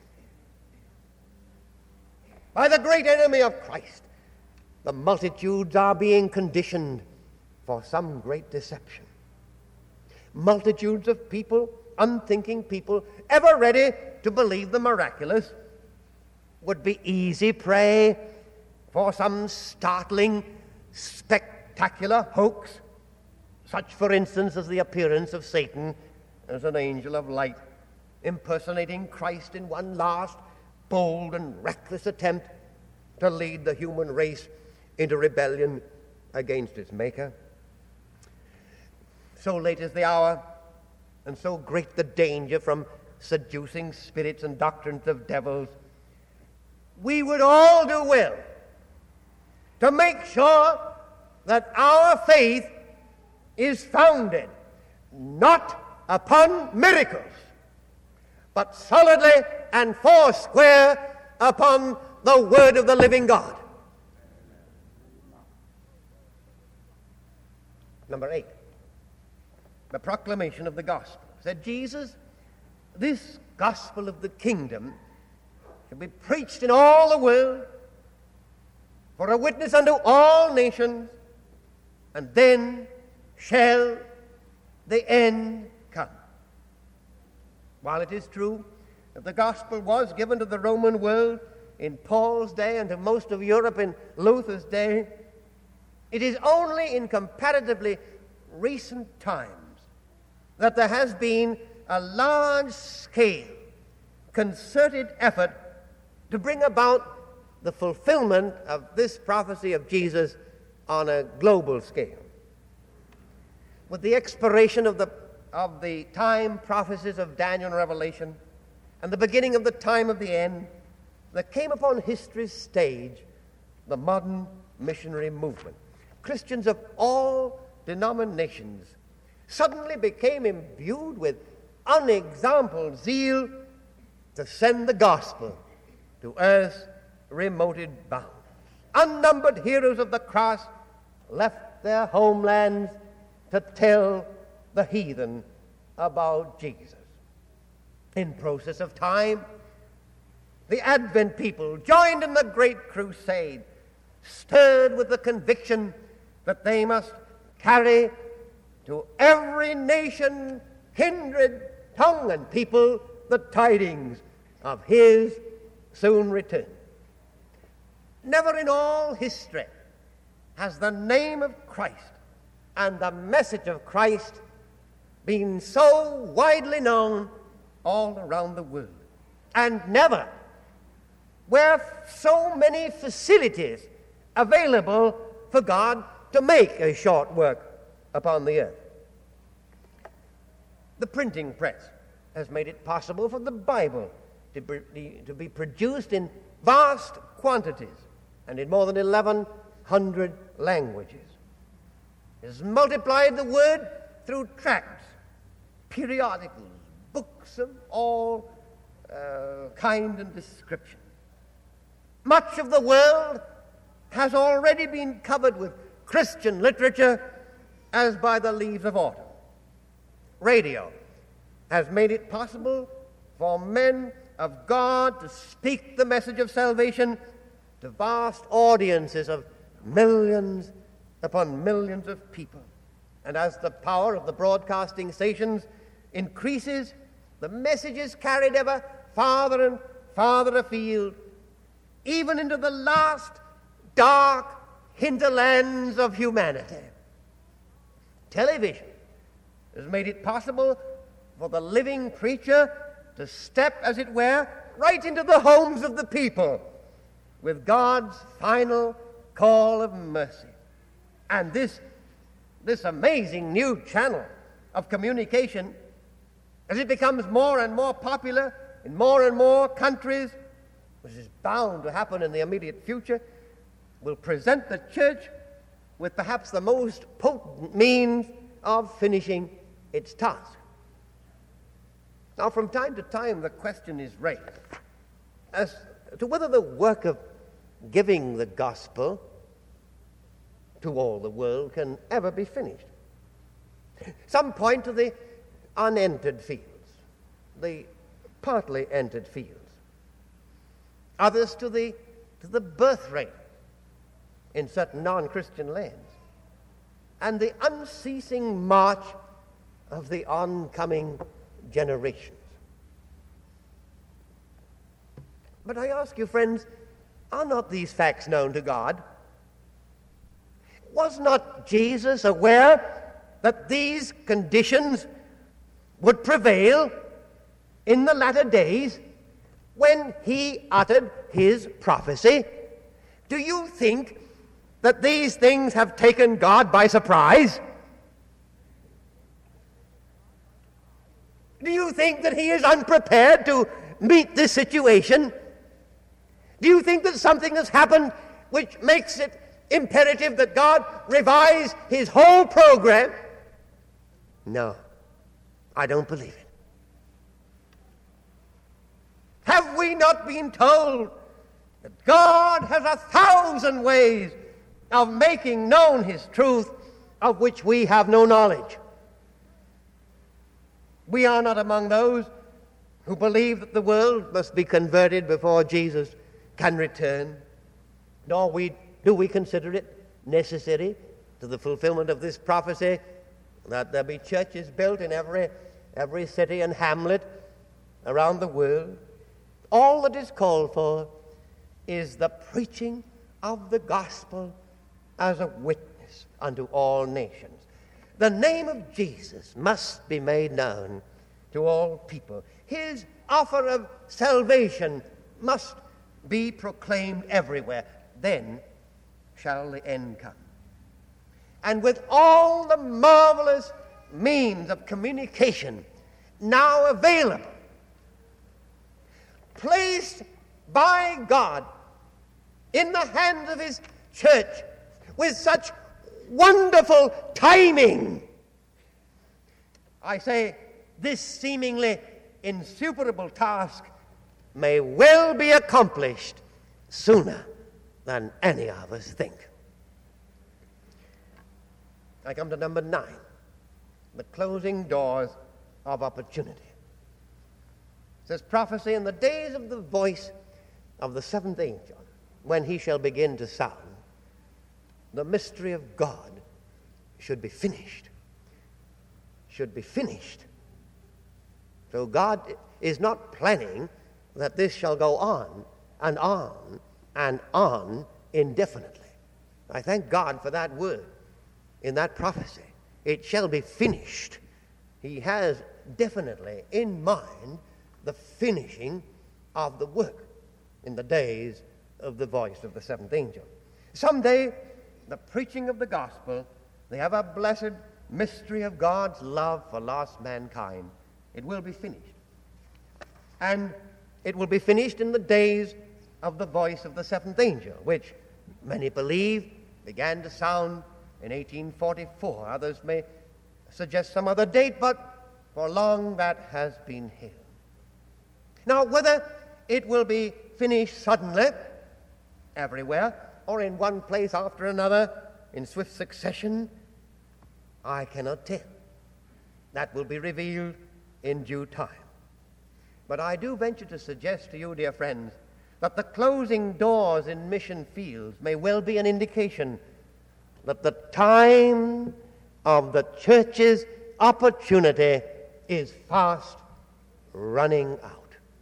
by the great enemy of Christ. The multitudes are being conditioned for some great deception. Multitudes of people, unthinking people, ever ready to believe the miraculous, would be easy prey for some startling, spectacular hoax, such, for instance, as the appearance of Satan as an angel of light, impersonating Christ in one last bold and reckless attempt to lead the human race into rebellion against its Maker. So late is the hour, and so great the danger from seducing spirits and doctrines of devils, we would all do well to make sure that our faith is founded not upon miracles, but solidly and foursquare upon the Word of the living God. Number eight, the proclamation of the gospel. Said Jesus, this gospel of the kingdom shall be preached in all the world for a witness unto all nations, and then shall the end come. While it is true that the gospel was given to the Roman world in Paul's day and to most of Europe in Luther's day, it is only in comparatively recent times that there has been a large-scale, concerted effort to bring about the fulfillment of this prophecy of Jesus on a global scale. With the expiration of the, of the time prophecies of Daniel and Revelation and the beginning of the time of the end, there came upon history's stage the modern missionary movement. Christians of all denominations suddenly became imbued with unexampled zeal to send the gospel to earth's remoted bounds. Unnumbered heroes of the cross left their homelands to tell the heathen about Jesus. In process of time, the Advent people joined in the great crusade, stirred with the conviction that they must carry to every nation, kindred, tongue, and people the tidings of his soon return. Never in all history has the name of Christ and the message of Christ been so widely known all around the world. And never were so many facilities available for God to make a short work upon the earth. The printing press has made it possible for the Bible to be, to be produced in vast quantities and in more than eleven hundred languages. It has multiplied the word through tracts, periodicals, books of all uh, kind and description. Much of the world has already been covered with Christian literature as by the leaves of autumn. Radio has made it possible for men of God to speak the message of salvation to vast audiences of millions upon millions of people. And as the power of the broadcasting stations increases, the message is carried ever farther and farther afield, even into the last dark hinterlands of humanity. Television has made it possible for the living preacher to step, as it were, right into the homes of the people with God's final call of mercy. And this this amazing new channel of communication, as it becomes more and more popular in more and more countries, which is bound to happen in the immediate future, will present the church with perhaps the most potent means of finishing its task. Now, from time to time, the question is raised as to whether the work of giving the gospel to all the world can ever be finished. Some point to the unentered fields, the partly entered fields. Others to the, to the birth rate in certain non-Christian lands, and the unceasing march of the oncoming generations. But I ask you, friends, are not these facts known to God? Was not Jesus aware that these conditions would prevail in the latter days when he uttered his prophecy? Do you think that these things have taken God by surprise? Do you think that he is unprepared to meet this situation? Do you think that something has happened which makes it imperative that God revise his whole program? No, I don't believe it. Have we not been told that God has a thousand ways of making known his truth, of which we have no knowledge? We are not among those who believe that the world must be converted before Jesus can return, nor we, do we consider it necessary to the fulfillment of this prophecy that there be churches built in every, every city and hamlet around the world. All that is called for is the preaching of the gospel as a witness unto all nations. The name of Jesus must be made known to all people. His offer of salvation must be proclaimed everywhere. Then shall the end come. And with all the marvelous means of communication now available, placed by God in the hands of his church with such wonderful timing, I say this seemingly insuperable task may well be accomplished sooner than any of us think. I come to number nine, the closing doors of opportunity. It says, prophecy in the days of the voice of the seventh angel, when he shall begin to sound, the mystery of God should be finished. Should be finished. So God is not planning that this shall go on and on and on indefinitely. I thank God for that word in that prophecy. It shall be finished. He has definitely in mind the finishing of the work in the days of the voice of the seventh angel. Someday, the preaching of the gospel, the ever blessed mystery of God's love for lost mankind, it will be finished. And it will be finished in the days of the voice of the seventh angel, which many believe began to sound in eighteen forty-four. Others may suggest some other date, but for long that has been held. Now, whether it will be finished suddenly everywhere or in one place after another in swift succession, I cannot tell. That will be revealed in due time. But I do venture to suggest to you, dear friends, that the closing doors in mission fields may well be an indication that the time of the church's opportunity is fast running out.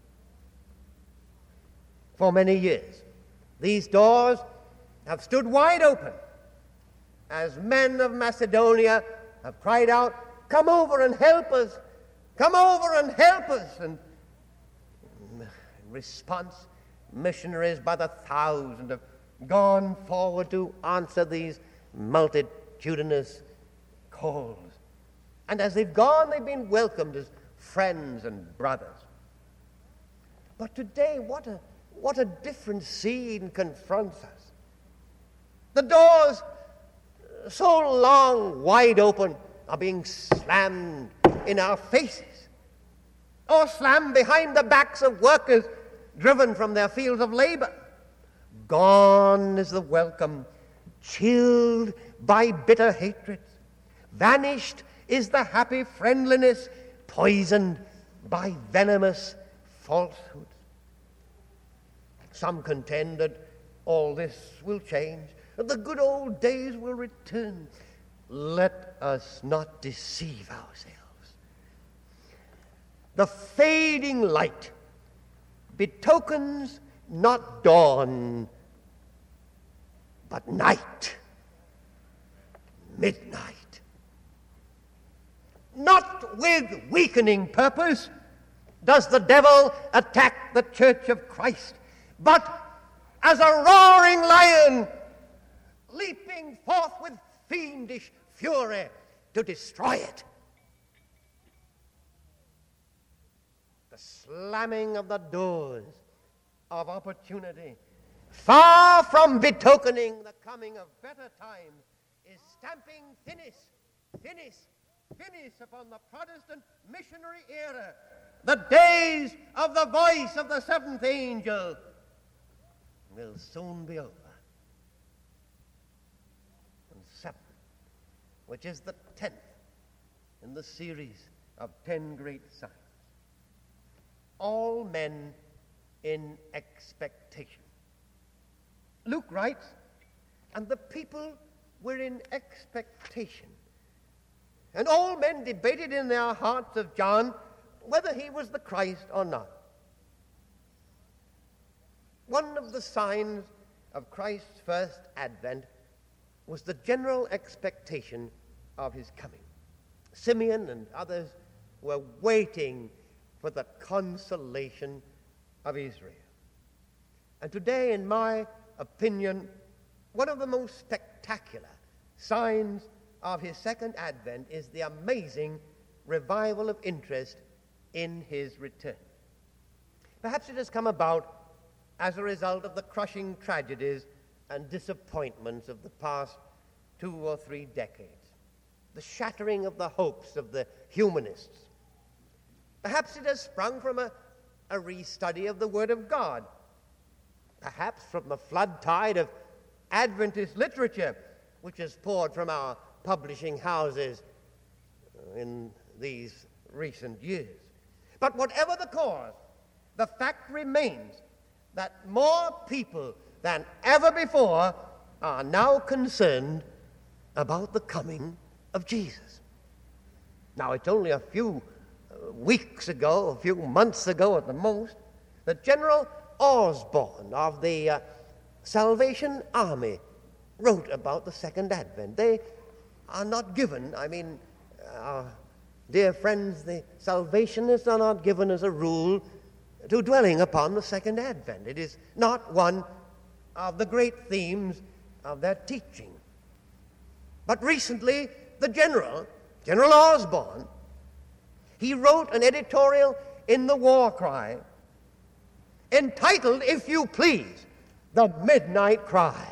For many years, these doors have stood wide open as men of Macedonia have cried out, "Come over and help us! Come over and help us!" And in response, missionaries by the thousand have gone forward to answer these multitudinous halls. And as they've gone, they've been welcomed as friends and brothers. But today, what a, what a different scene confronts us. The doors, so long wide open, are being slammed in our faces, or slammed behind the backs of workers driven from their fields of labor. Gone is the welcome, chilled by bitter hatreds. Vanished is the happy friendliness, poisoned by venomous falsehoods. Some contend that all this will change, that the good old days will return. Let us not deceive ourselves. The fading light betokens not dawn, but night, midnight. Not with weakening purpose does the devil attack the church of Christ, but as a roaring lion, leaping forth with fiendish fury to destroy it. The slamming of the doors of opportunity, far from betokening the coming of better times, is stamping finis, finis, finis upon the Protestant missionary era. The days of the voice of the seventh angel will soon be over. And seven, which is the tenth in the series of ten great signs. All men in expectation. Luke writes, and the people were in expectation. And all men debated in their hearts of John whether he was the Christ or not. One of the signs of Christ's first advent was the general expectation of his coming. Simeon and others were waiting for the consolation of Israel. And today, in my opinion, one of the most spectacular signs of his second advent is the amazing revival of interest in his return. Perhaps it has come about as a result of the crushing tragedies and disappointments of the past two or three decades, the shattering of the hopes of the humanists. Perhaps it has sprung from a, a restudy of the Word of God, perhaps from the flood tide of Adventist literature which has poured from our publishing houses in these recent years. But whatever the cause, the fact remains that more people than ever before are now concerned about the coming of Jesus. Now, it's only a few uh, weeks ago, a few months ago at the most, that General Osborne of the uh, Salvation Army wrote about the Second Advent. They are not given, I mean, our dear friends, the Salvationists are not given as a rule to dwelling upon the Second Advent. It is not one of the great themes of their teaching. But recently, the General, General Osborne, he wrote an editorial in the War Cry entitled, if you please, The Midnight Cry.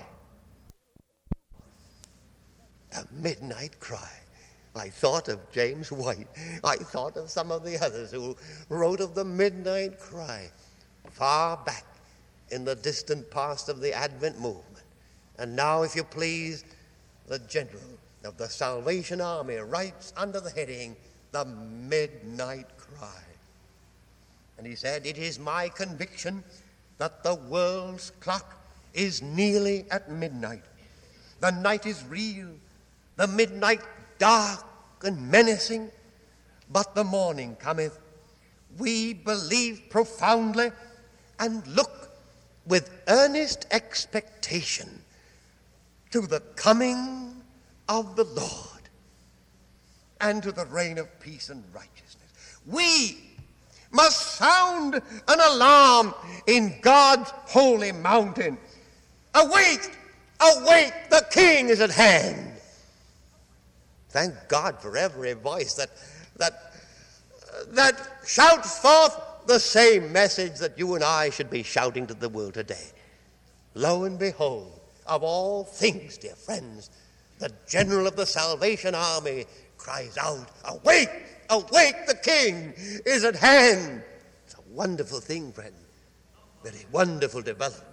The Midnight Cry. I thought of James White. I thought of some of the others who wrote of the midnight cry far back in the distant past of the Advent movement. And now, if you please, the General of the Salvation Army writes under the heading, The Midnight Cry. And he said, it is my conviction that the world's clock is nearly at midnight. The night is real, the midnight dark and menacing, but the morning cometh. We believe profoundly and look with earnest expectation to the coming of the Lord and to the reign of peace and righteousness. We must sound an alarm in God's holy mountain. Awake, awake, the King is at hand. Thank God for every voice that, that, that shouts forth the same message that you and I should be shouting to the world today. Lo and behold, of all things, dear friends, the general of the Salvation Army cries out, "Awake, awake, the King is at hand." It's a wonderful thing, friend. Very wonderful development.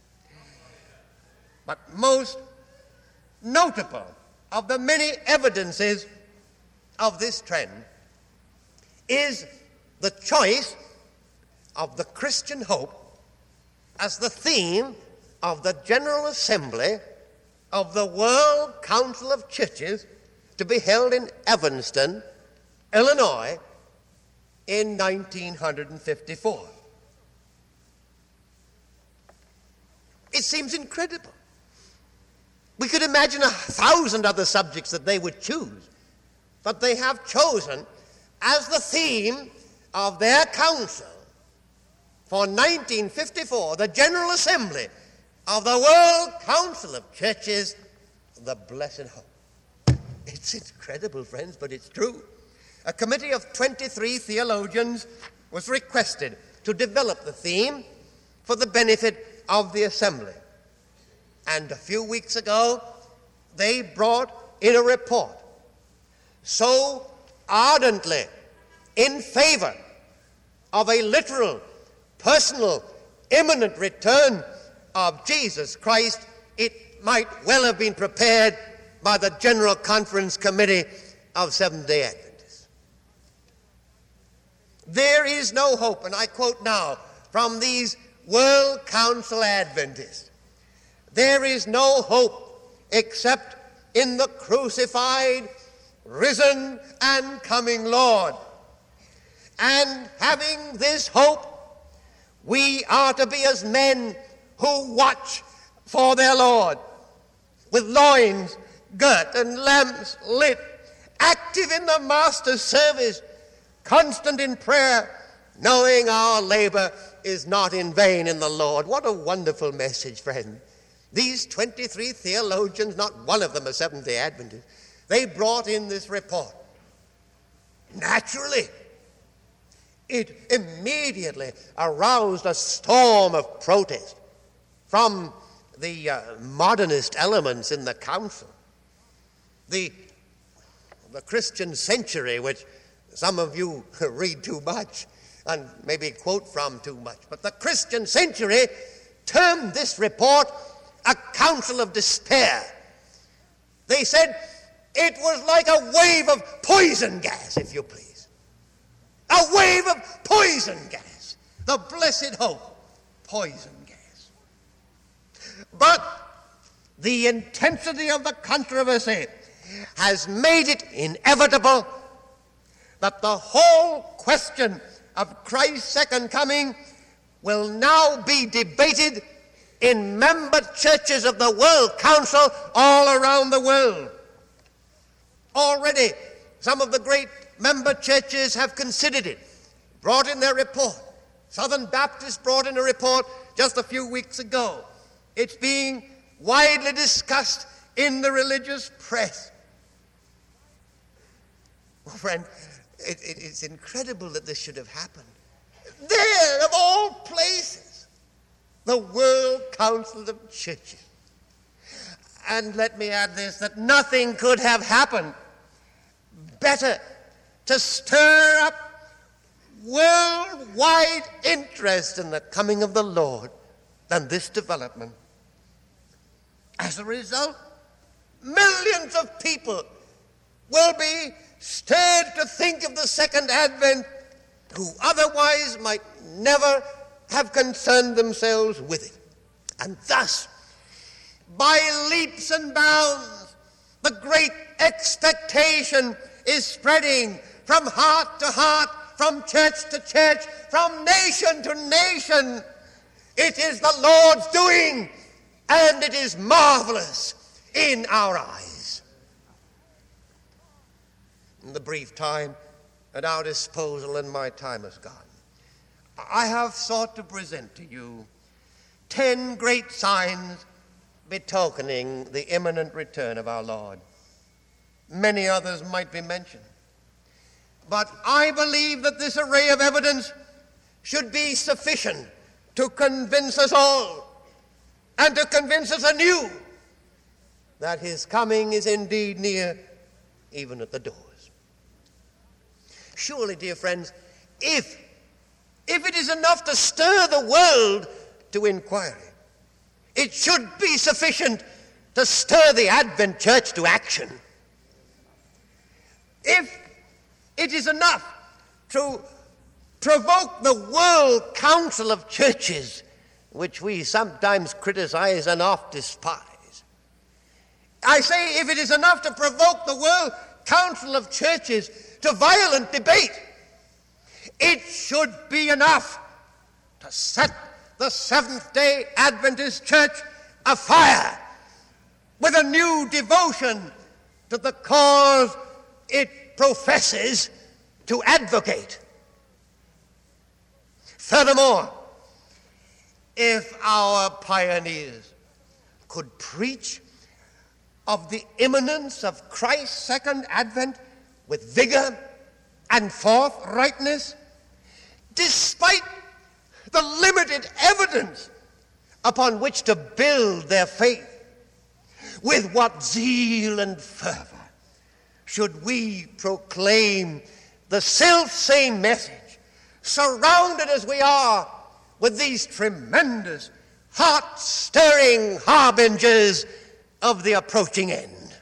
But most notable of the many evidences of this trend is the choice of the Christian hope as the theme of the General Assembly of the World Council of Churches to be held in Evanston, Illinois, in nineteen fifty-four. It seems incredible. We could imagine a thousand other subjects that they would choose, but they have chosen as the theme of their council for nineteen fifty-four, the General Assembly of the World Council of Churches, the blessed hope. It's incredible, friends, but it's true. A committee of twenty-three theologians was requested to develop the theme for the benefit of the assembly. And a few weeks ago, they brought in a report so ardently in favor of a literal, personal, imminent return of Jesus Christ, it might well have been prepared by the General Conference Committee of Seventh-day Adventists. There is no hope, and I quote now from these World Council Adventists, there is no hope except in the crucified, risen, and coming Lord. And having this hope, we are to be as men who watch for their Lord, with loins girt and lamps lit, active in the Master's service, constant in prayer, knowing our labor is not in vain in the Lord. What a wonderful message, friend. These twenty-three theologians, not one of them a Seventh-day Adventist, they brought in this report. Naturally, it immediately aroused a storm of protest from the uh, modernist elements in the council. The, the Christian Century, which some of you read too much and maybe quote from too much, but the Christian Century termed this report a council of despair. They said it was like a wave of poison gas, if you please. A wave of poison gas. The blessed hope, poison gas. But the intensity of the controversy has made it inevitable that the whole question of Christ's second coming will now be debated in member churches of the World Council all around the world. Already, some of the great member churches have considered it, brought in their report. Southern Baptists brought in a report just a few weeks ago. It's being widely discussed in the religious press. Well, friend, it, it, it's incredible that this should have happened. There, of all places, the World Council of Churches. And let me add this, that nothing could have happened better to stir up worldwide interest in the coming of the Lord than this development. As a result, millions of people will be stirred to think of the second advent who otherwise might never have concerned themselves with it. And thus, by leaps and bounds, the great expectation is spreading from heart to heart, from church to church, from nation to nation. It is the Lord's doing, and it is marvelous in our eyes. In the brief time at our disposal, and my time has gone, I have sought to present to you ten great signs betokening the imminent return of our Lord. many others might be mentioned. But I believe that this array of evidence should be sufficient to convince us all, and to convince us anew, that his coming is indeed near, even at the doors. Surely, dear friends, if, if it is enough to stir the world to inquiry, it should be sufficient to stir the Advent Church to action. If it is enough to provoke the World Council of Churches, which we sometimes criticize and oft despise, I say, if it is enough to provoke the World Council of Churches to violent debate, it should be enough to set the Seventh-day Adventist Church afire with a new devotion to the cause it professes to advocate. Furthermore, if our pioneers could preach of the imminence of Christ's second advent with vigor and forthrightness, despite the limited evidence upon which to build their faith, with what zeal and fervor should we proclaim the self-same message, surrounded as we are with these tremendous, heart-stirring harbingers of the approaching end.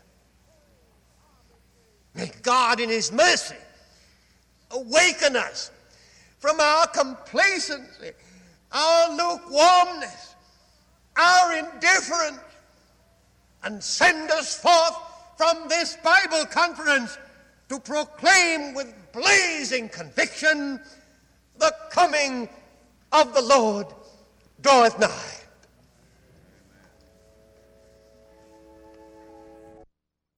May God in his mercy awaken us from our complacency, our lukewarmness, our indifference, and send us forth from this Bible conference to proclaim with blazing conviction, the coming of the Lord draweth nigh.